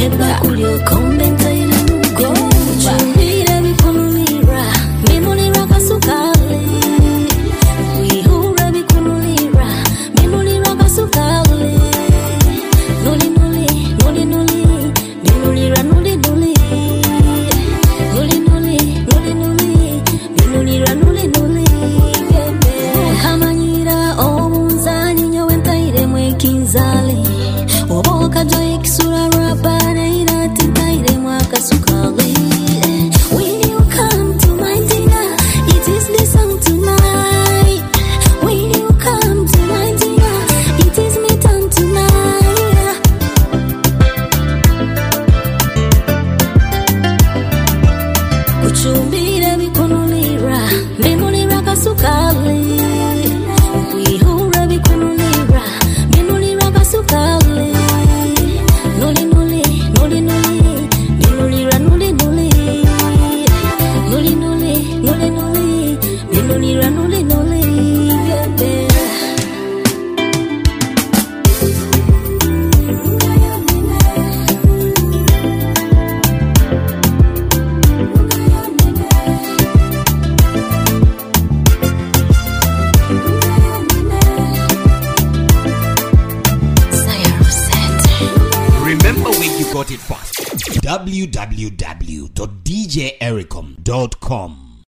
Eba kulyo kombenta ina nugo Chumira bikunulira Mimulira kasukali Wihura bikunulira Mimulira kasukali Nuli nuli, nuli nuli Mimulira nuli nuli Nuli nuli, nuli nuli Mimulira nuli nuli Kamanyira obunzanyi nyowentaire mwekinzali Oboka joy kisura rabana ina titaire mwakasukali When you come to my dinner it is the song tonight When you come to my dinner it is me time tonight Kuchumbira bikunulira Mimulira kasukali Wihura bikunulira Mimulira kasukali Nuli nuli, nuli nuli Mimulira nuli nuli Nuli nuli, nuli nuli Mimulira nuli nuli Bebe Remember where you got it first. www.djericom.com